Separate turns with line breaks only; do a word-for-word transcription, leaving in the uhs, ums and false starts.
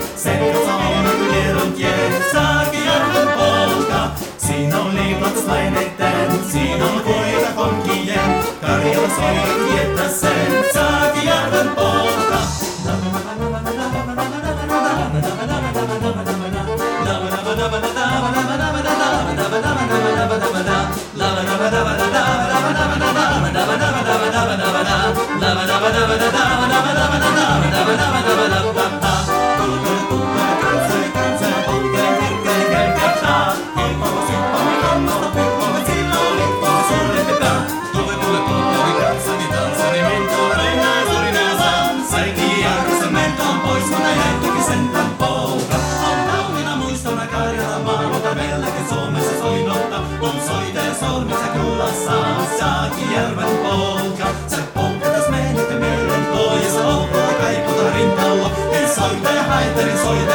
sen kanssa on hieron tie. Saakijärven polka, siinä on liiplatslainen, siinä on poika konkien, Karjala soivat viettää sen. Saakijärven polka. Saakijärven polka, se polkatas meidät ja mielen tuo, ja se loppuu kaiputa rintalla. Ei soita ja haitari soita.